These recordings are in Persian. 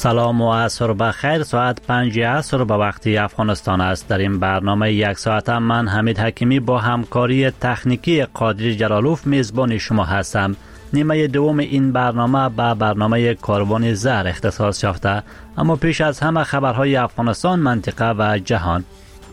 سلام و عصر بخیر. ساعت 5 عصر به وقت افغانستان است. در این برنامه یک ساعت من حمید حکیمی با همکاری تکنیکی قادری جلالوف میزبان شما هستم. نیمه دوم این برنامه به برنامه کاروان زر اختصاص یافته، اما پیش از همه خبرهای افغانستان، منطقه و جهان.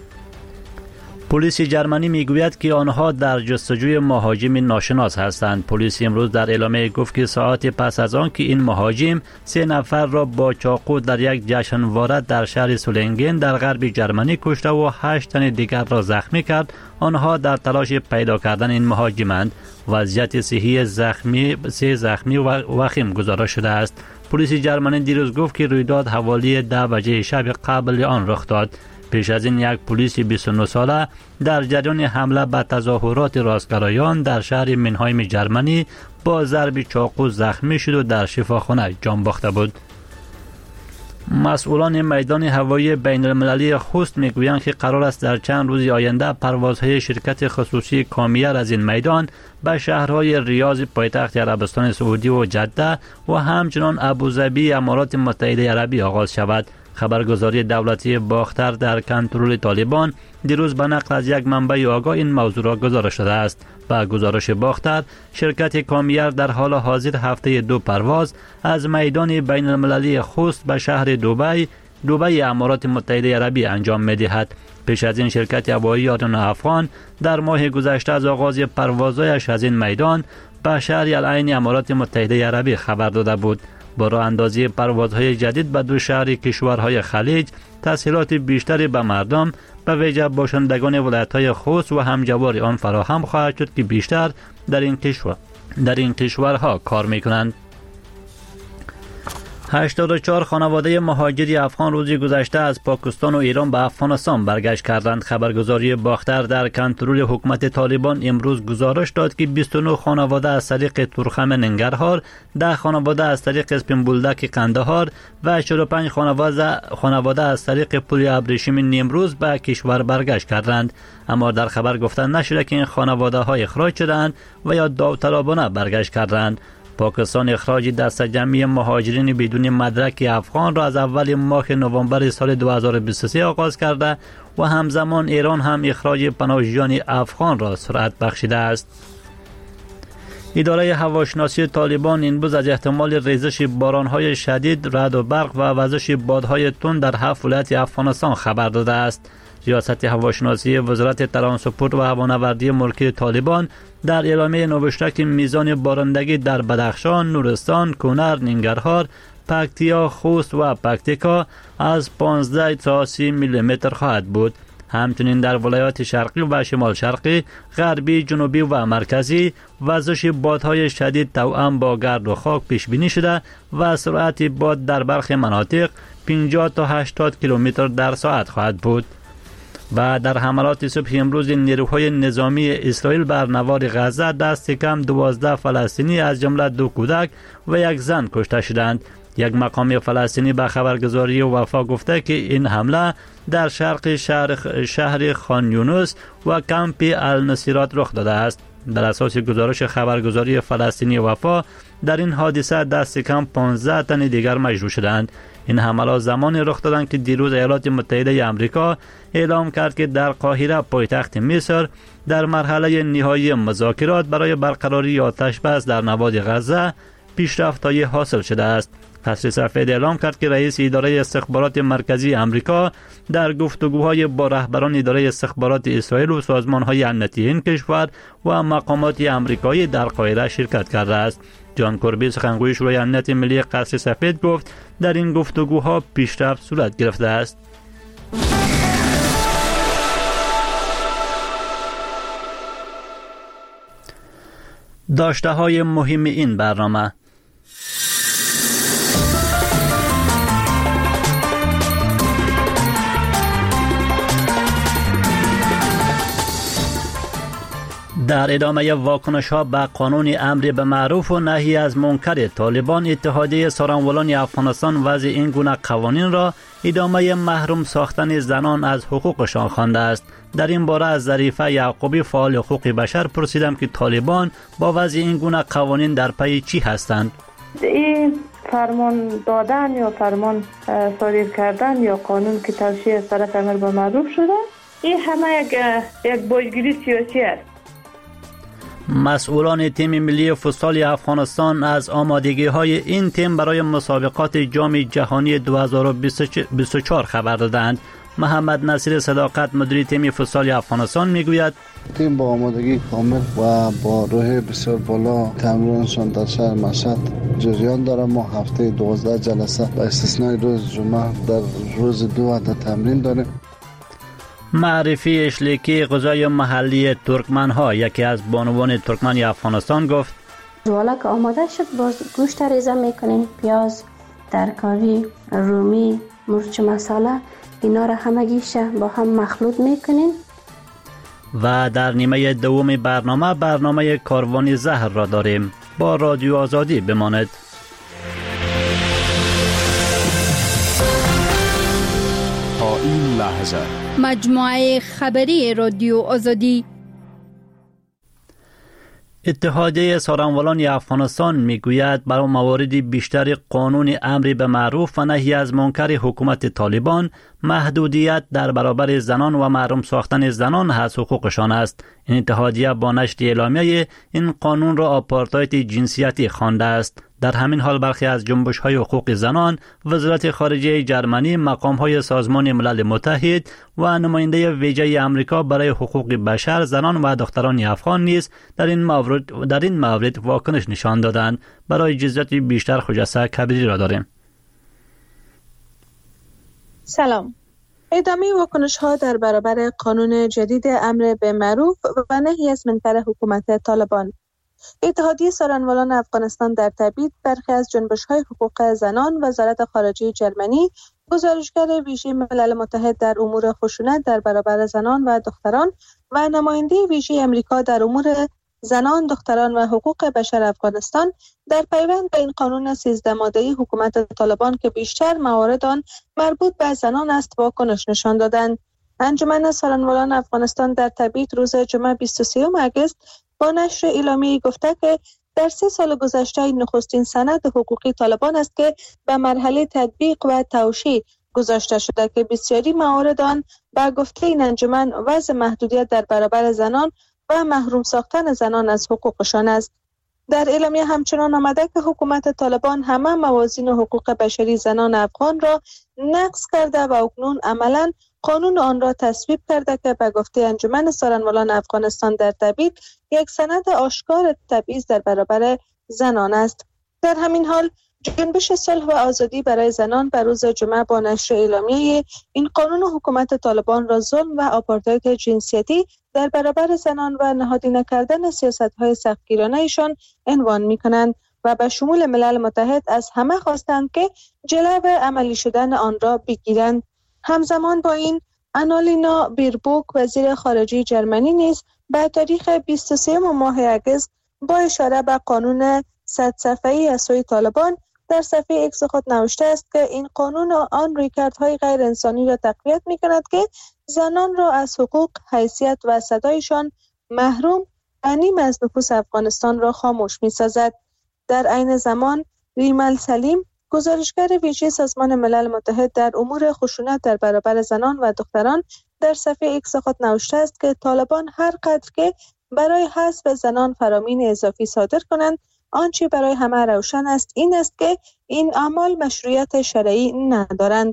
پلیس جرمنی میگوید که آنها در جستجوی مهاجم ناشناس هستند. پلیس امروز در اعلامیه گفت که ساعت پس از آن که این مهاجم 3 نفر را با چاقو در یک جشنواره در شهر سولنگن در غرب جرمنی کشته و 8 تن دیگر را زخمی کرد، آنها در تلاش پیدا کردن این مهاجمند. وضعیت صحی زخمی و وخیم گزارش شده است. پلیس جرمنی دیروز گفت که رویداد حوالی 10 بجه شب قبل آن رخ داد. پیش از این یک پلیس 29 ساله در جریان حمله به تظاهرات راستگرایان در شهر منهایم جرمنی با ضرب چاقو زخمی شد و در شفاخانه جان باخته بود. مسئولان میدان هوایی بین المللی خوست میگویند که قرار است در چند روز آینده پروازهای شرکت خصوصی کامیر از این میدان به شهرهای ریاض پایتخت عربستان سعودی و جده و همچنین ابوظبی امارات متحده عربی آغاز شود. خبرگزاری دولتی باختر در کنترل طالبان دیروز به نقل از یک منبع آگاه این موضوع را گزارش داده است. با گزارش باختر، شرکت کامیر در حال حاضر هفته 2 پرواز از میدان بین المللی خوست به شهر دبی امارات متحده عربی انجام می‌دهد. پیش از این شرکت هوایی آریانا افغان در ماه گذشته از آغاز پروازهایش از این میدان به شهر العین امارات متحده عربی خبر داده بود. با راه اندازی پروازهای جدید به 2 شهر کشورهای خلیج، تسهیلات بیشتری به مردم به ویژه باشندگان ولایت‌های خوست و همجوار آن فراهم خواهد شد که بیشتر در این کشورها کار می‌کنند. 84 خانواده مهاجری افغان روزی گذشته از پاکستان و ایران به افغانستان برگشت کردند. خبرگزاری باختر در کنترل حکومت طالبان امروز گزارش داد که 29 خانواده از طریق تورخم ننگرهار، 10 خانواده از طریق اسپین بولدک قندهار و 45 خانواده از طریق پل ابریشم نیمروز به کشور برگشت کردند. اما در خبر گفته نشده که این خانواده ها اخراج شدند و یا داوطلبانه برگشت کردند. پاکستان اخراج دست جمعی مهاجرین بدون مدرک افغان را از اول ماه نوامبر سال 2023 آغاز کرده و همزمان ایران هم اخراج پناهجویان افغان را سرعت بخشیده است. اداره هواشناسی طالبان امروز از احتمال ریزش باران‌های شدید، رعد و برق و وزش بادهای تند در 7 ولایت افغانستان خبر داده است. ریاست هواشناسی وزارت ترانسپورت و هوانوردی ملکی طالبان در اعلامیه نوشته که میزان بارندگی در بدخشان، نورستان، کنر، ننگرهار، پکتیا، خوست و پکتیکا از 15 تا 30 میلیمتر خواهد بود. همچنین در ولایات شرقی و شمال شرقی، غربی، جنوبی و مرکزی وزش بادهای شدید توأم با گرد و خاک پیش بینی شده و سرعت باد در برخی مناطق 50 تا 80 کیلومتر در ساعت خواهد بود. و در حملات صبح امروز نیروهای نظامی اسرائیل بر نوار غزه دست کم 12 فلسطینی از جمله 2 کودک و 1 زن کشته شدند. یک مقام فلسطینی به خبرگزاری وفا گفته که این حمله در شرق شهر خان یونس و کمپ النصیرات رخ داده است. بر اساس گزارش خبرگزاری فلسطینی وفا، در این حادثه دست کم 15 تن دیگر مجروح شدند. این حملات زمانی رخ دادند که دیروز ایالات متحده آمریکا اعلام کرد که در قاهره پایتخت مصر در مرحله نهایی مذاکرات برای برقراری آتش بس در نوار غزه پیشرفت‌های حاصل شده است. قصر سفید اعلام کرد که رئیس اداره استخبارات مرکزی آمریکا در گفتگوهای با رهبران اداره استخبارات اسرائیل و سازمان‌های امنیتی این کشور و مقامات آمریکایی در قاهره شرکت کرده است. جان کربی سخنگوی شورای امنیت ملی قصر سفید گفت در این گفتگوها پیشرفت صورت گرفته است. داشته‌های مهم این برنامه: در ادامه واکنش‌ها به قانون امر به معروف و نهی از منکر طالبان، اتحادیه سارنولان افغانستان وضع این گونه قوانین را ادامه محروم ساختن زنان از حقوقشان خوانده است. در این باره از ظریفه یعقوبی فعال حقوق بشر پرسیدم که طالبان با وضع این گونه قوانین در پی چی هستند؟ این فرمان دادن یا فرمان صادر کردن یا قانون که توشیح از طرف امر به معروف شده، این همه یک باجگیری سیاسی است. مسئولان تیم ملی فوتسال افغانستان از آمادگی‌های این تیم برای مسابقات جام جهانی 2024 خبر دادند. محمد نصیر صداقت مدیر تیم فوتسال افغانستان میگوید تیم با آمادگی کامل و با روح بسیار بالا تمرینشان در شهر مشهد جریان داره. ما هفته 12 جلسه با استثنای روز جمعه در روز 2 عدد تمرین داریم. معرفی اشلیکی غذای محلی ترکمن‌ها یکی از بانوان ترکمن افغانستان گفت جوالا که آماده شد باز گوشت ریزه میکنین، پیاز، ترکاری، رومی، مرچ مساله، اینا را همگیش با هم مخلوط میکنین. و در نیمه دوم برنامه کاروان زهر را داریم. با رادیو آزادی بماند. تا این لحظه مجموعه خبری رادیو آزادی. اتحادیه سارنوالان افغانستان میگوید برای موارد بیشتر قانون امر به معروف و نهی از منکر حکومت طالبان محدودیت در برابر زنان و محروم ساختن زنان از حقوقشان است. این اتحادیه با نشر اعلامیه این قانون را آپارتاید جنسیتی خوانده است. در همین حال برخی از جنبش‌های حقوق زنان، وزارت خارجه جرمنی، مقام‌های سازمان ملل متحد و نماینده ویژه آمریکا برای حقوق بشر، زنان و دختران افغان نیز در این مورد واکنش نشان دادند. برای جزئیات بیشتر خجسته کبیری را داریم. سلام. ادامه واکنش‌ها در برابر قانون جدید امر به معروف و نهی از منکر حکومت طالبان. اتحادیه سارنوالان افغانستان در تبعید برخی از جنبش‌های حقوق زنان، وزارت خارجه جرمنی، گزارشگر ویژه ملل متحد در امور خشونت در برابر زنان و دختران و نماینده ویژه آمریکا در امور زنان، دختران و حقوق بشر افغانستان در پیوند به این قانون 13 ماده‌ای حکومت طالبان که بیشتر موارد آن مربوط به زنان است واکنش نشان دادند. انجمن سارنوالان افغانستان در تبعید روز جمعه 23 اگست با نشر اعلامیه‌ای گفته که در 3 سال گذشته این نخستین سند حقوقی طالبان است که به مرحله تطبیق و توشیح گذاشته شده که بسیاری موارد آن به گفته این انجمن وضع محدودیت در برابر زنان و محروم ساختن زنان از حقوقشان است. در اعلامیه همچنان آمده که حکومت طالبان همه موازین حقوق بشری زنان افغان را نقض کرده و اکنون عملاً قانون آن را تصویب کرده که به گفته انجمن سارنوالان افغانستان در تبعید یک سند آشکار تبعیض در برابر زنان است. در همین حال جنبش صلح و آزادی برای زنان بر روز جمعه با نشر اعلامیه این قانون حکومت طالبان را ظلم و آپارتاید جنسیتی در برابر زنان و نهادینه کردن سیاست‌های سختگیرانه ایشان عنوان می‌کنند و به شمول ملل متحد از همه خواستند که جلو عملی شدن آن را بگیرند. همزمان با این آنالینا بیربوک وزیر خارجه جرمنی نیز به تاریخ 23 ماه اگست با اشاره به قانون 100 صفحه‌ای از سوی طالبان در صفحه ایکس خود نوشته است که این قانون آن رویکردهای غیر انسانی را تقویت می‌کند که زنان را از حقوق، حیثیت و صدایشان محروم و نیم از نفوس افغانستان را خاموش می‌سازد. در عین زمان ریمال سلیم گزارشگر ویژه سازمان ملل متحد در امور خشونت در برابر زنان و دختران در صفحه ایکس خود نوشته است که طالبان هر قدر که برای حذف زنان فرامین اضافی صادر کنند، آنچه برای همه روشن است این است که این اعمال مشروعیت شرعی ندارند.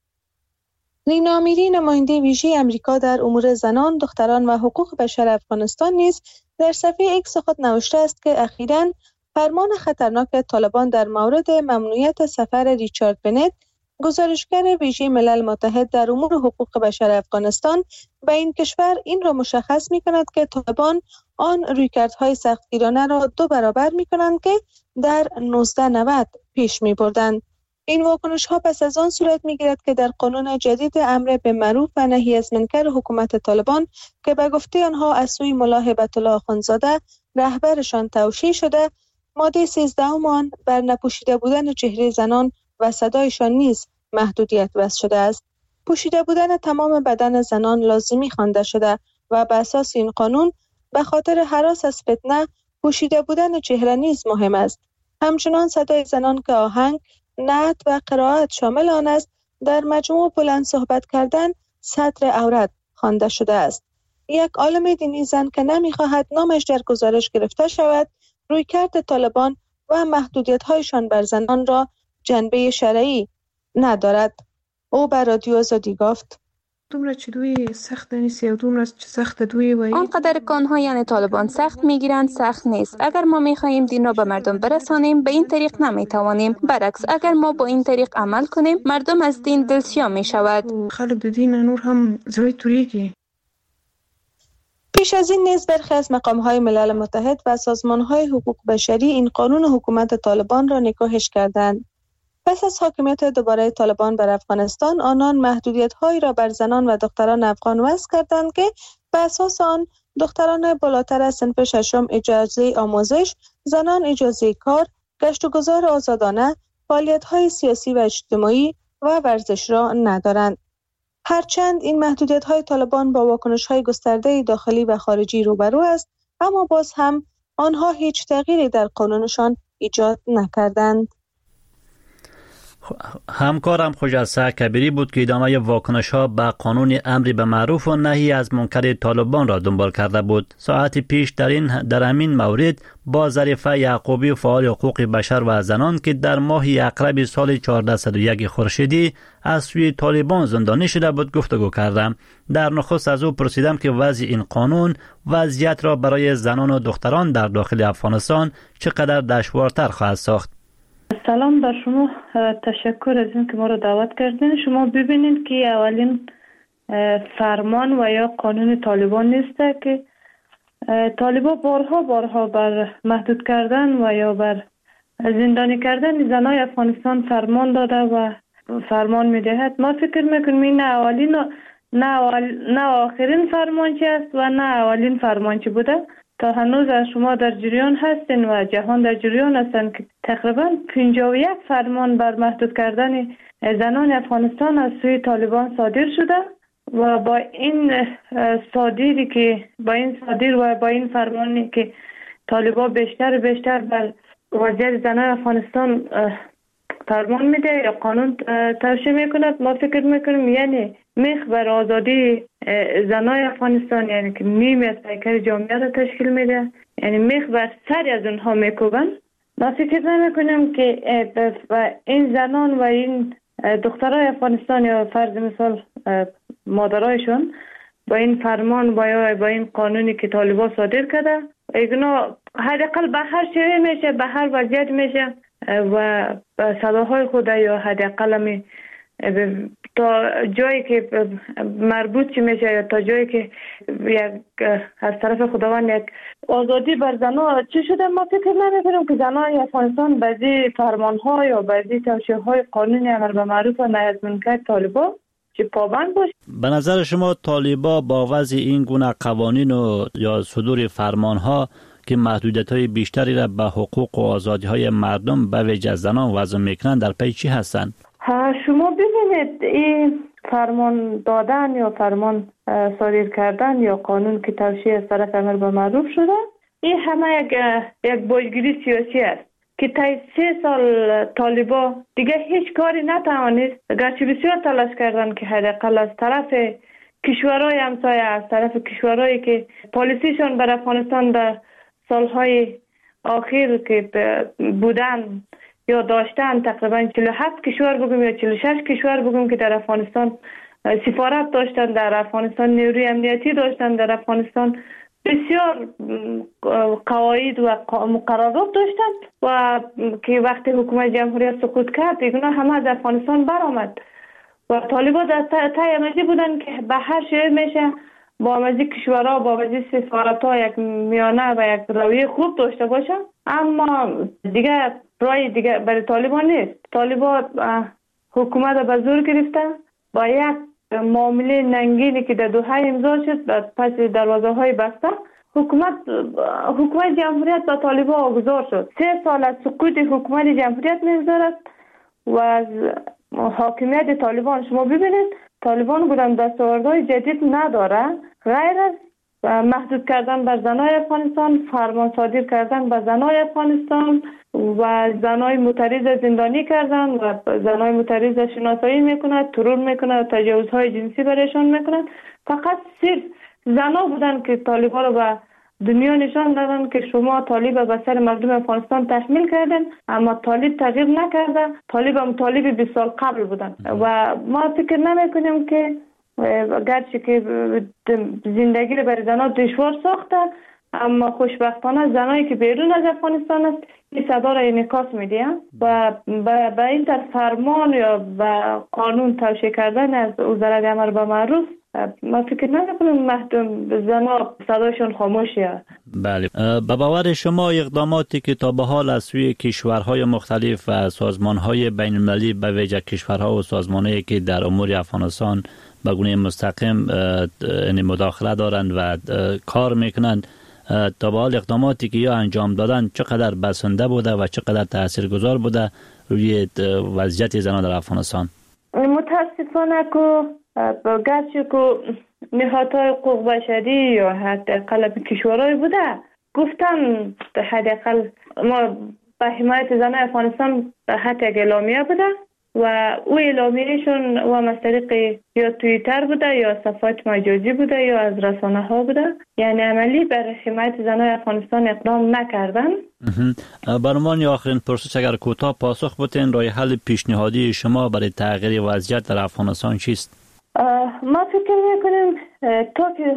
لینا میری نماینده ویژه آمریکا در امور زنان، دختران و حقوق بشر افغانستان نیز در صفحه ایکس خود نوشته است که اخیراً فرمان خطرناک طالبان در مورد ممنوعیت سفر ریچارد بنت، گزارشگر ویژه ملل متحد در امور حقوق بشر افغانستان، به این کشور این را مشخص می‌کند که طالبان آن رویکردهای سختگیرانه را 2 برابر می‌کنند که در 1990 پیش می‌بردند. این واکنش‌ها پس از آن صورت می‌گیرد که در قانون جدید امر به معروف و نهی از منکر حکومت طالبان که به گفته آنها از سوی ملا هیبت الله اخوندزاده رهبرشان توشیح شده، ماده 13 آن بر نپوشیده بودن چهره زنان و صدایشان نیز محدودیت وضع شده است. پوشیده بودن تمام بدن زنان لازمی خوانده شده و به اساس این قانون به خاطر هراس از فتنه پوشیده بودن چهره نیز مهم است. همچنان صدای زنان که آهنگ، نعت و قرائت شامل آن است، در مجموع بلند صحبت کردن ستر عورت خوانده شده است. یک عالم دینی زن که نمی‌خواهد نامش در گزارش گرفته شود، رویکرد طالبان و محدودیت‌هایشان بر زنان را جنبه شرعی ندارد. او بر رادیو آزادی گفت: دومره چې دوی سخت نیست یا دومره چې سخت دوی وایي، آنقدر که آنها یعنی طالبان سخت میگیرند سخت نیست. اگر ما میخواهیم دین را به مردم برسانیم به این طریق نمیتوانیم. برعکس اگر ما با این طریق عمل کنیم مردم از دین دلسیا میشود. خلق د دین نور هم زوی توریږي. پیش از این نیز برخی از مقام‌های ملل متحد و سازمان‌های حقوق بشری این قانون حکومت طالبان را نکوهش کردند. پس از حاکمیت دوباره طالبان بر افغانستان، آنان محدودیت‌هایی را بر زنان و دختران افغان وضع کردند که به اساس آن دختران بالاتر از صنف ششم اجازه آموزش، زنان اجازه کار، گشت و گذار آزادانه، فعالیت‌های سیاسی و اجتماعی و ورزش را ندارند. هرچند این محدودیت‌های طالبان با واکنش‌های گسترده داخلی و خارجی روبرو است، اما باز هم آنها هیچ تغییری در قانونشان ایجاد نکردند. همکارم خوجسته کبیری بود که ادامه واکنش ها به قانون امر به معروف و نهی از منکر طالبان را دنبال کرده بود. ساعت پیش در همین مورد با ظریفه یعقوبی فعال حقوق بشر و زنان که در ماه اقرب سال 1401 خورشیدی از سوی طالبان زندانی شده بود گفتگو کردم. در نخست از او پرسیدم که وضع این قانون وضعیت را برای زنان و دختران در داخل افغانستان چقدر دشوارتر خواهد ساخت. سلام بر شما، تشکر از این که ما رو دعوت کردین. شما ببینید که اولین فرمان و یا قانون طالبان نیسته که طالبان بارها بر محدود کردن و یا بر زندانی کردن زنای افغانستان فرمان داده و فرمان میدهد. ما فکر میکنیم این نه اولین نه آخرین فرمانچی است و نه اولین فرمانچی بوده. تا هنوز شما در جریان هستین و جهان در جریان هستن که تقریبا 51 فرمان بر محدود کردن زنان افغانستان از سوی طالبان صادر شده و با این صادر و با این فرمانی که طالبان بیشتر بر وضعیت زنان افغانستان فرمان میده یا قانون توشیح میکند، ما فکر میکنیم یعنی میخ بر آزادی زنای افغانستان، یعنی که نیمی از پیکر جامعه را تشکیل میده، یعنی میخ بر سری از اونها میکوبن. ما فکر نمیکنیم که این زنان و این دخترای افغانستان یا فرض مثال مادرایشون با این فرمان و با این قانونی که طالبان صادر کرده اینا حداقل به هر شیوه میشه، به هر وضعیت میشه و صداهای خود یا حداقل تا جایی که مربوط میشه یا تا جایی که از طرف خداوند یک آزادی بر زنان چی شده، ما فکر نمی‌کنیم که زنان افغانستان بعضی فرمان‌ها یا بعضی توصیه‌های قانونی امر به معروف و نهی از منکر طالبان چه پابند باشه. به نظر شما طالبان با وضع این گونه قوانین و یا صدور فرمان‌ها که محدودیت‌های بیشتری را به حقوق و آزادی‌های مردم به ویژه زنان وضع می‌کنند در پی چی هستند؟ شما ببینید این فرمان دادن یا فرمان صادر کردن یا قانون که توشیح از طرف امر به معروف شده، این همه یک بازگیری سیاسی است که تا 3 سال طالبان دیگه هیچ کاری نتوانست، گرچه بسیار تلاش کردن که حداقل از طرف کشورهای همسایه، از طرف کشورهایی که پالیسیشون بر افغانستان در سالهای آخر که بودن یا داشتن، تقریبا 47 کشور بگم یا 46 کشور بگم که در افغانستان سفارت داشتن، در افغانستان نیروی امنیتی داشتن، در افغانستان بسیار قواعد و مقررات داشتن و که وقتی حکومت جمهوریت سقوط کرد اینا همه از افغانستان برآمد و طالبان در تایمزی بودن که به هر شیوه میشه با مزی کشورها با مزی سفارت‌ها یک میانه و یک رویه خوب داشته باشن، اما دیگه رای دیگه برای طالبان نیست. طالبان حکومت به زور گرفته با یک معامله ننگینی که در دوحه امضا شد پس دروازه‌های بسته حکومت جمهوریت با طالبان واگذار شد. 3 سال از سقوط حکومت جمهوریت می‌گذرد و از حاکمیت طالبان شما ببینید طالبان بودن دستاوردهای جدید نداره غیر از محدود کردن بر زنای افغانستان، فرمان صادر کردن به زنای افغانستان و زنای معترض زندانی کردن و زنای معترض شناسایی میکند، ترور میکند، تجاوزهای جنسی برایشان میکند. فقط صرف زنا بودن که طالبان رو به دنیا نشان دادن که شما طالب به سر مردم افغانستان تحمیل کردن، اما طالب تغییر نکرده. طالب هم طالب 20 سال قبل بودن و ما فکر نمیکنیم که گرچه که زندگی رو برای زنها دشوار ساخته، اما خوشبختانه زنایی که بیرون از افغانستان است این صدا را انعکاس میده و به این طرف فرمان یا به قانون توشیح کردن از وزارت امر به معروف ما فکر نکنم محدود زنها صدایشون خاموشه. بله، به باور شما اقداماتی که تا به حال از سوی کشورهای مختلف و سازمانهای بین المللی به ویژه کشورها و سازمانهایی که در امور افغانستان به گونه مستقیم مداخله دارند و کار میکنند، تا به حال اقداماتی که یا انجام دادن چقدر بسنده بوده و چقدر تاثیرگذار بوده روی وضعیت زنان در افغانستان؟ متاسفانه که گرچه که نهادهای حقوق بشری یا حداقل کشورهای بوده گفتن حداقل ما به حمایت زنان افغانستان حتی یک اعلامیه بوده و او اعلامیهشون و از طریق یا توییتر بوده یا صفحات مجازی بوده یا از رسانه ها بوده، یعنی عملی برای حمایت زنان افغانستان اقدام نکردن. بر عنوان آخرین پرسش اگر کوتاه پاسخ بدین، راه حل پیشنهادی شما برای تغییر وضعیت در افغانستان چیست؟ ما فکر میکنیم تا که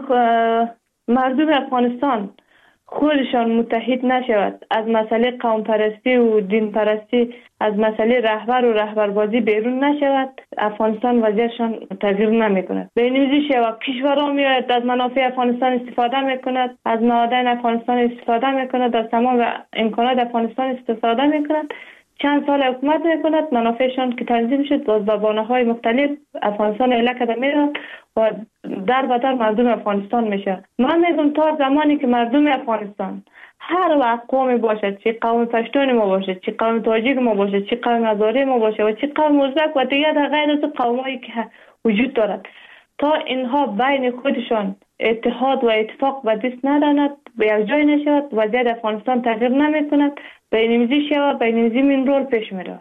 مردم افغانستان خودشان متحد نشود، از مسئله قوم پرستی و دین پرستی، از مسئله رهبر و رهبربازی بیرون نشود، افغانستان وضعیتشان تغییر نمیکند. به این ویژه شود کشورها میاد از منافع افغانستان استفاده میکند، از نهادهای افغانستان استفاده میکند، از تمام امکانات افغانستان استفاده میکند. چند سال حکومت میکند، منافعشان که تنظیم شد باز با بانه‌های مختلف افغانستان اله کرده میره و در بدر مردم افغانستان میشه. من میگم تا زمانی که مردم افغانستان هر وقت قومی باشد، چه قوم پشتون ما باشد، چه قوم تاجیک ما باشد، چه قوم هزاره ما باشد و چه قوم ازبک و دیگر در غیر از قومایی که وجود دارد، تا اینها بین خودشان اتحاد و اتفاق به دست ندارند، به یک جای نشود، وضعیت افغانستان تغییر نمیکند، بین‌المللی شود، بین‌المللی من رول پیش میره.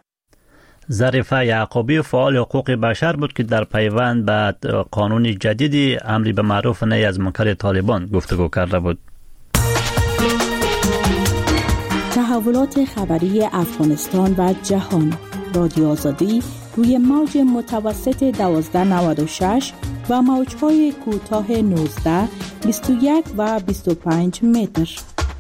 ظریفه یعقوبی فعال حقوق بشر بود که در پیوند به قانون جدیدی امری به معروف نهی از منکر طالبان گفتگو کرده بود. تحولات خبری افغانستان و جهان، رادیو آزادی روی موج متوسط 1296 و موج‌های کوتاه 19، 21 و 25 متر.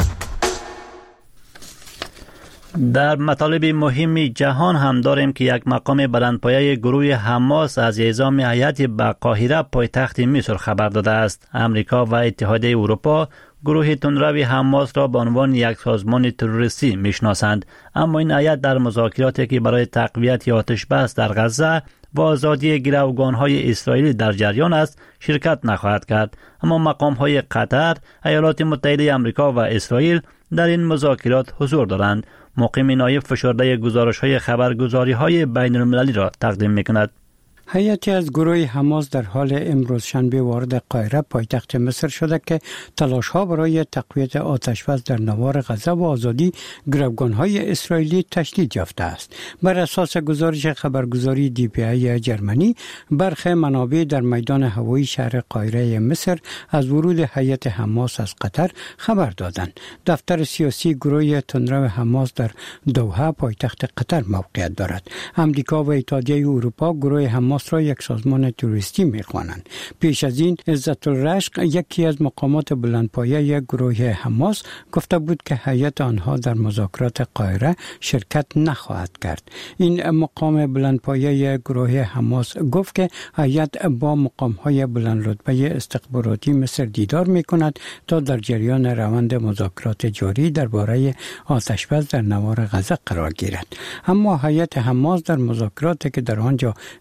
در مطالب مهم جهان هم داریم که یک مقام بلندپایه گروه حماس از اعزام هیئت به قاهره پایتخت مصر خبر داده است. امریکا و اتحادیه اروپا گروه تندرو حماس را به عنوان یک سازمان تروریستی میشناسند، اما این هیئت در مذاکراتی که برای تقویت آتش بس در غزه و آزادی گروگان‌های اسرائیلی در جریان است شرکت نخواهد کرد. اما مقام‌های قطر، ایالات متحده آمریکا و اسرائیل در این مذاکرات حضور دارند. مقیم نایب فشرده گزارش‌های خبرگزاری‌های بین‌المللی را تقدیم می‌کند. هیئتی از گروه حماس در حال امروز شنبه وارد قاهره پایتخت مصر شده که تلاش‌ها برای تقویت آتش‌بس در نوار غزه و آزادی گروگان‌های اسرائیلی تشدید یافته است. بر اساس گزارش خبرگزاری DPA جرمنی، برخی منابع در میدان هوایی شهر قاهره مصر از ورود هیئت حماس از قطر خبر دادند. دفتر سیاسی گروه تندرو حماس در دوحه پایتخت قطر موقعیت دارد. امریکا و اتحادیه اروپا گروه حماس را یک سازمان تروریستی می‌خوانند. پیش از این عزت الرشق، یکی از مقامات بلندپایه گروه حماس، گفته بود که هیئت آنها در مذاکرات قاهره شرکت نخواهد کرد. این مقام بلندپایه گروه حماس گفت که هیئت با مقام‌های بلند رتبه استخباراتی مصر دیدار می‌کند تا در جریان روند مذاکرات جاری درباره آتش‌بس در نوار غزه قرار گیرد. اما هیئت حماس در مذاکراتی که در آنجا ادامه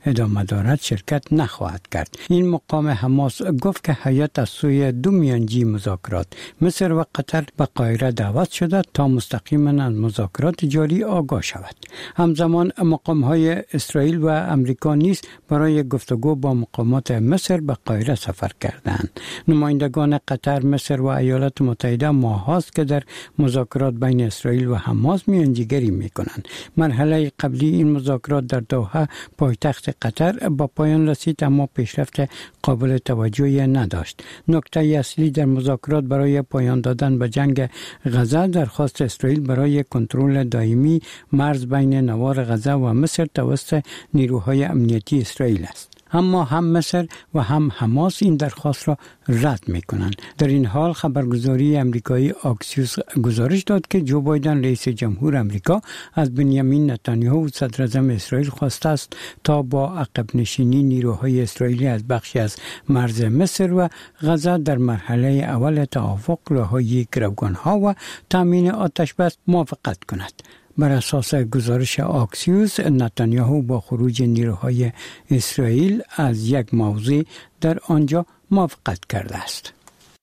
دارد شرکت نخواهد کرد. این مقام حماس گفت که هیئت از سوی دو میانجی مذاکرات مصر و قطر به قاهره دعوت شده تا مستقیما از مذاکرات جاری آگاه شود. همزمان مقام‌های اسرائیل و امریکا نیز برای گفتگو با مقامات مصر به قاهره سفر کردند. نمایندگان قطر، مصر و ایالات متحده ماهاست که در مذاکرات بین اسرائیل و حماس میانجیگری میکنند. مرحله قبلی این مذاکرات در دوحه پایتخت قطر با پایان رسید، اما پیشرفت قابل توجهی نداشت. نکته اصلی در مذاکرات برای پایان دادن به جنگ غزه درخواست اسرائیل برای کنترل دائمی مرز بین نوار غزه و مصر توسط نیروهای امنیتی اسرائیل است. اما هم مصر و هم حماس این درخواست را رد می‌کنند. در این حال خبرگزاری امریکایی آکسیوس گزارش داد که جو بایدن رئیس جمهور امریکا از بنیامین نتانیاهو صدر اعظم اسرائیل خواسته است تا با عقب نشینی نیروهای اسرائیلی از بخشی از مرز مصر و غزه در مرحله اول توافق رهایی گروگان‌ها و تامین آتش‌بس موافقت کند. بر اساس گزارش آکسیوس، نتانیاهو با خروج نیروهای اسرائیل از یک موضع در آنجا موافقت کرده است.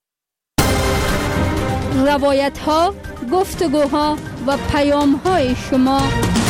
روایت‌ها، گفتگوها و پیام‌های شما.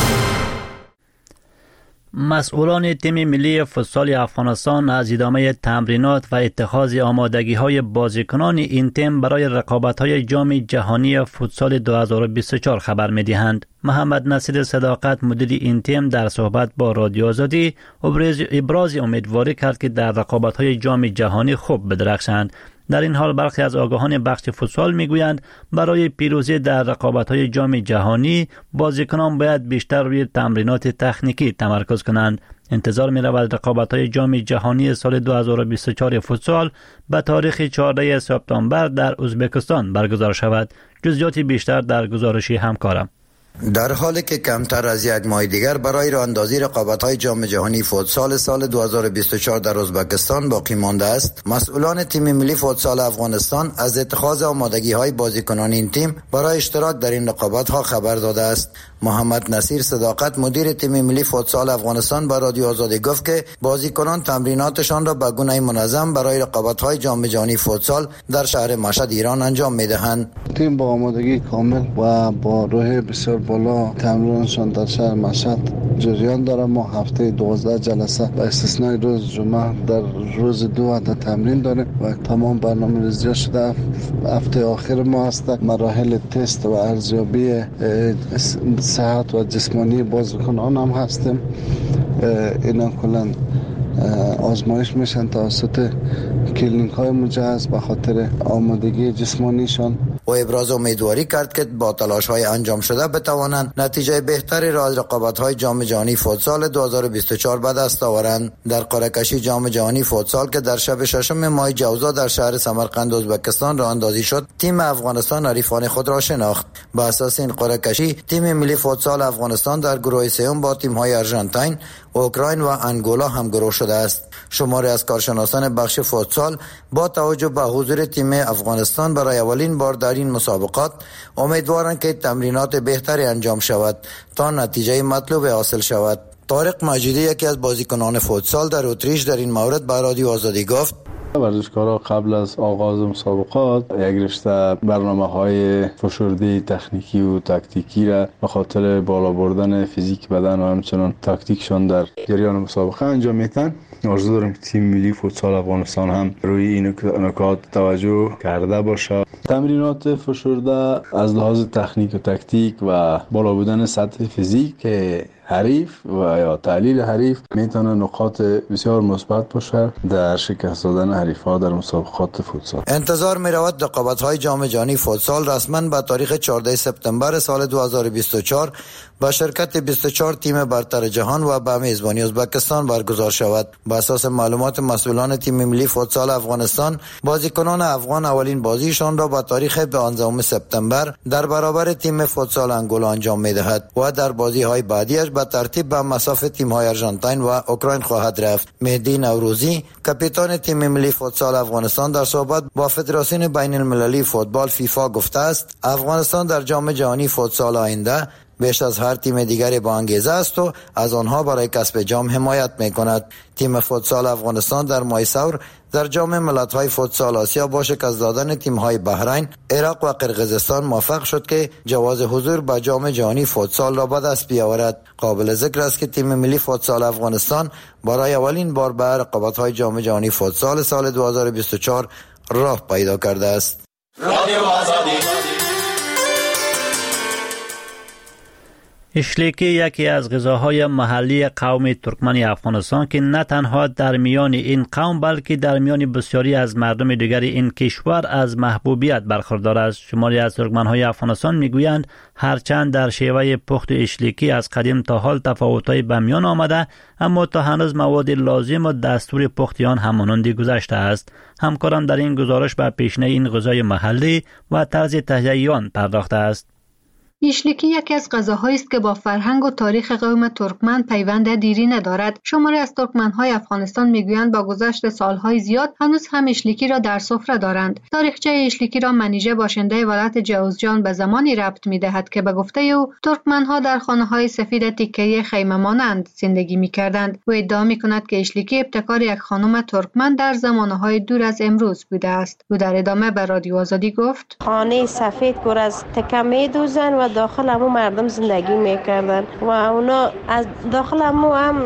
مسئولان تیم ملی فوتسال افغانستان از ادامه تمرینات و اتخاذ آمادگی‌های بازیکنان این تیم برای رقابت‌های جام جهانی فوتسال 2024 خبر می‌دهند. محمد نصیر صداقت مدیر این تیم در صحبت با رادیو آزادی ابراز امیدواری کرد که در رقابت‌های جام جهانی خوب بدرخشند. در این حال برخی از آگاهان بخش فوتسال میگویند برای پیروزی در رقابت‌های جام جهانی بازیکنان باید بیشتر روی تمرینات تکنیکی تمرکز کنند. انتظار می رود رقابت‌های جام جهانی سال 2024 فوتسال به تاریخ 14 سپتامبر در ازبکستان برگزار شود. جزئیات بیشتر در گزارشی همکارم. در حالی که کمتر از یک ماه دیگر برای راه اندازی رقابت‌های جام جهانی فوتسال سال 2024 در ازبکستان باقی مانده است، مسئولان تیم ملی فوتسال افغانستان از اتخاذ آمادگی‌های بازیکنان این تیم برای اشتراک در این رقابت‌ها خبر داده است. محمد نصیر صداقت مدیر تیم ملی فوتسال افغانستان با رادیو آزادی گفت که بازیکنان تمریناتشان را به گونه منظم برای رقابت‌های جام جهانی فوتسال در شهر مشهد ایران انجام می‌دهند. تیم با آمادگی کامل و با روح بسیار بالا تمرینشان در شهر مشهد جریان داره. ما هفته 12 جلسه به استثنای روز جمعه در روز 2 عدد تمرین داریم و تمام برنامه‌ریزی شده. هفته آخر ما هست مراحل تست و ارزیابی صحت و جسمانی بازیکنان هم هستیم. اینا کلا آزمایش میشن توسط کلینیک های مجهز به خاطر آمادگی جسمانیشان. و ابراز امیدواری کرد که با تلاش های انجام شده بتوانند نتیجه بهتری را از رقابت های جام جهانی فوتسال 2024 به دست آورند. در قرعه کشی جام جهانی فوتسال که در شب 6 ماه جوزا در شهر سمرقند ازبکستان راه اندازی شد، تیم افغانستان حریفان خود را شناخت. با اساس این قرعه کشی تیم ملی فوتسال افغانستان در گروه سوم با تیم های آرژانتین، اوکراین و انگولا هم گروه شده است. شماری از کارشناسان بخش فوتسال با توجه به حضور تیم افغانستان برای اولین بار در این مسابقات امیدوارند که تمرینات بهتری انجام شود تا نتیجه مطلوب حاصل شود. طارق مجیدی یکی از بازیکنان فوتسال در اتریش در این مورد به رادیو آزادی گفت: ورزشکارا قبل از آغاز مسابقات یک رشته برنامه‌های فشرده تکنیکی و تاکتیکی را به خاطر بالا بردن فیزیک بدن و همچنان تاکتیکشان در جریان مسابقه انجام میدن. آرزو دارم که تیم ملی فوتسال افغانستان هم روی این نکات توجه کرده باشه. تمرینات فشرده از لحاظ تکنیک و تاکتیک و بالا بودن سطح فیزیک حریف و یا تحلیل حریف میتونه نقاط بسیار مثبت باشه در شکست دادن حریف‌ها در مسابقات فوتسال. انتظار می‌رود رقابت‌های جام جهانی فوتسال رسما به تاریخ 14 سپتامبر سال 2024 با شرکت 24 تیم برتر جهان و به میزبانی ازبکستان برگزار شود. با اساس معلومات مسئولان تیم ملی فوتسال افغانستان، بازیکنان افغان اولین بازیشان را با تاریخ 15 سپتامبر در برابر تیم فوتسال انگولا انجام می‌دهد و در بازی‌های بعدیش به ترتیب به مصاف تیم‌های آرژانتین و اوکراین خواهد رفت. مهدی نوروزی کاپیتان تیم ملی فوتسال افغانستان در صحبت با فدراسیون بین المللی فوتبال فیفا گفته است افغانستان در جام جهانی فوتسال آینده بیش از هر تیم دیگری با انگیزه است و از آنها برای کسب جام حمایت می‌کند. تیم فوتسال افغانستان در ماه سور در جام ملت‌های فوتسال آسیا با شکست دادن تیم‌های بحرین، عراق و قرقیزستان موفق شد که جواز حضور به جام جهانی فوتسال را به دست بیاورد. قابل ذکر است که تیم ملی فوتسال افغانستان برای اولین بار به رقابت‌های جام جهانی فوتسال سال 2024 راه پیدا کرده است. اشلیکی یکی از غذاهای محلی قوم ترکمن افغانستان که نه تنها در میان این قوم بلکه در میان بسیاری از مردم دیگر این کشور از محبوبیت برخوردار است. شماری از ترکمن‌های افغانستان میگویند هرچند در شیوه پخت اشلیکی از قدیم تا حال تفاوت‌های به میان آمده، اما تا هنوز مواد لازم و دستور پخت آن همانند گذشته است. همکارم در این گزارش به پیشینه این غذای محلی و طرز تهیه آن پرداخته است. اشلیکی یکی از غذاهایی است که با فرهنگ و تاریخ قوم ترکمن پیوند دیرینه دارد. شماری از ترکمن‌های افغانستان میگویند با گذشت سالهای زیاد هنوز هم اشلیکی را در سفره دارند. تاریخچه اشلیکی را منیژه باشنده ولایت جوزجان به زمانی ربط می‌دهد که به گفته او ترکمن‌ها در خانه‌های سفید تیکه‌ای خیمه مانند زندگی می‌کردند. او ادعا می‌کند که اشلیکی ابتکار یک خانم ترکمن در زمانه‌های دور از امروز بوده است. او در ادامه به رادیو آزادی گفت: خانه سفید پر از تکه می‌دوزند و داخل همو مردم زندگی میکردن و اونا از داخل همو هم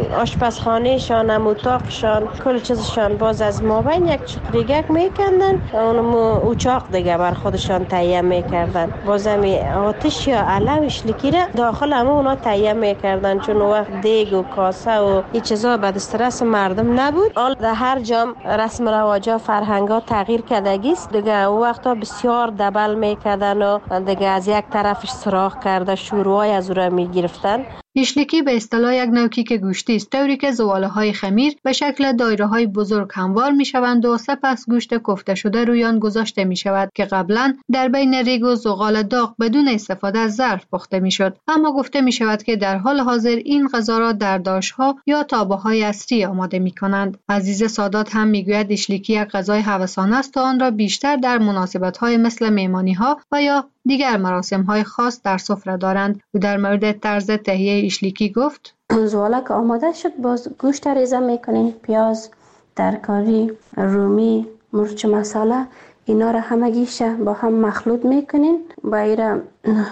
آشپزخانهشان هم اتاقشان کل چیزشان باز از مابین یک چقریگک میکندن، اونمو اوچاق دیگه بر خودشان تهیه میکردن. بازمی آتش یا علو اشلیکی را داخل همو اونا تهیه میکردن، چون وقت دیگ و کاسه و این چیزا به دسترس مردم نبود. حال در هر جام رسم رواجا فرهنگا تغییر کردگی است دیگه. اون وقتا بسیار دبل میکردن و دیگه از یک طرفش سراخ کرده شورای از او را میگرفتن. اشلیکی به اصطلاح یک نوع کیک گوشتی است، طوری که زباله‌های خمیر به شکل دایره‌های بزرگ هموار می‌شوند و سپس گوشت کوفته شده روی آن گذاشته می‌شود که قبلا در بین ریگ و زغال داغ بدون استفاده از ظرف پخته می‌شد. اما گفته می‌شود که در حال حاضر این غذا را در داش‌ها یا تابه‌های عصری آماده می‌کنند. عزیز سادات هم می‌گوید اشلیکی یک غذای هوسانه است و آن را بیشتر در مناسبت‌های مثل مهمانی‌ها و یا دیگر مراسم‌های خاص در سفره دارند. و در مورد طرز تهیه اشلیکی گفت: زواله که آماده شد باز گوشت ریزه میکنین، پیاز، ترکاری، رومی، مرچ مساله، اینا را همگیش با هم مخلوط میکنین، با ایره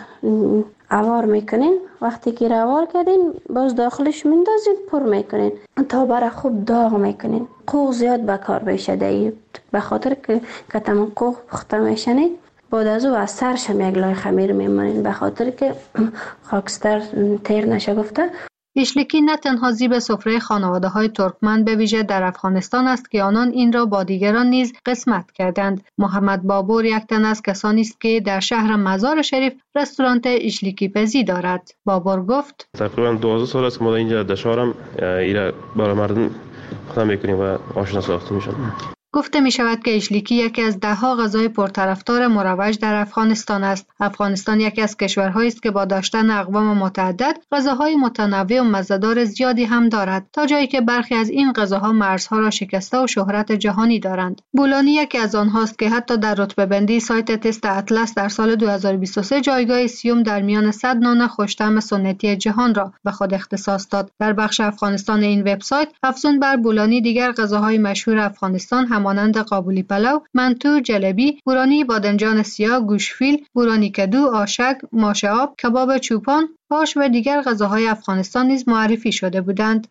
اوار میکنین. وقتی که اوار کردین باز داخلش میندازین پر میکنین تا برای خوب داغ میکنین. قوق زیاد به کار بشه دیگه، به خاطر که کتم قوق پخته میشنید بعد از او از سرش هم یک لای خمیر میمانین به خاطر که خاکستر تیر نشه. گفته اشلیکی نه تنها زیب سفره خانواده‌های ترکمن به ویژه در افغانستان است که آنان این را با دیگران نیز قسمت کردند. محمد بابور یک تن از کسانی است که در شهر مزار شریف رستوران اشلیکی پزی دارد. بابور گفت: تقریبا 12 سال است که ما اینجا در شهرم ایرا برای مردم خدمت می‌کنیم و آشنا ساخته میشن. گفته می شود که اشلیکی یکی از ده‌ها غذای پرطرفدار مروج در افغانستان است. افغانستان یکی از کشورهایی است که با داشتن اقوام متعدد غذاهای متنوع و مزه‌دار زیادی هم دارد، تا جایی که برخی از این غذاها مرزها را شکسته و شهرت جهانی دارند. بولانی یکی از آنهاست که حتی در رتبه‌بندی سایت تست اطلس در سال 2023 جایگاه سیوم در میان 100 نان خوش‌طعم سنتی جهان را به خود اختصاص داد. در بخش افغانستان این وبسایت افزون بر بولانی دیگر غذاهای مشهور افغانستان همانند قابلی پلو، منتو، جلبی، بورانی بادنجان سیاه، گوشفیل، بورانی کدو، آشک، ماشه آب، کباب چوپان، آش و دیگر غذاهای افغانستان نیز معرفی شده بودند.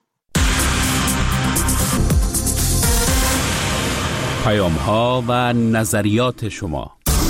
پیام‌ها و نظریات شما.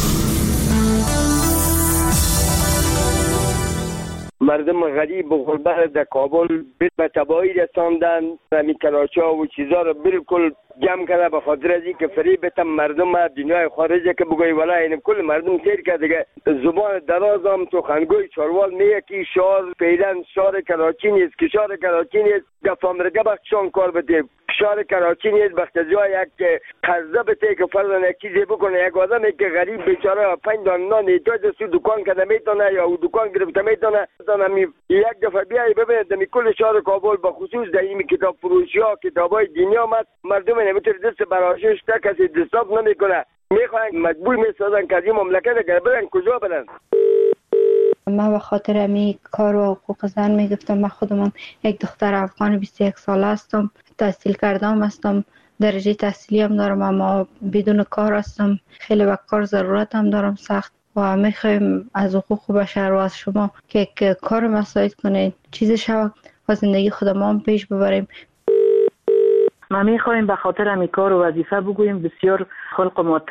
مردم غریب و غربت در کابل به تباهی رساندن، همین کلاچا و چیزا رو بالکل جمع کرده به خاطر از اینکه فریب بتم مردم دنیای خارجه که بگوی والا این کل مردم سیر که دیگه زبان درازم تو خنگوی چاروال میگه که شهر فعلا شهر کراچی نیست، که شهر کراچی نیست گفامرگه بخشان کار بده، شهر کراچی نیست بختجا یک قرضه بده که فرضاً یک چیزی بکنه. یک آدمی که غریب بیچاره 5 دانه نان ایتاج سو دکان کنه میتونه یا او دکان گرفته میتونه یک دفعه بیایی ببینید دمی کل شهر کابل به خصوص در این کتاب فروشی ها کتابای دینی آمد مردم نمیتونه دست براشش تا کسی دستاف نمیکنه، میخواین مجبور میسازن که از این مملکت اگر برن کجا برن. من به خاطر امی کار و حقوق زن میگفتم. من خودم یک دختر افغان 21 ساله هستم، تحصیل کردم هستم، درجه تحصیلی هم دارم، اما بدون کار هستم. خیلی به کار ضرورت هم دارم سخت و میخوایم از حقوق بشر و از شما که کار مساعد کنید، چیز شود و زندگی خودمان پیش ببریم. ما میخوایم به خاطر امی کار و وظیفه بگوییم بسیار خلق و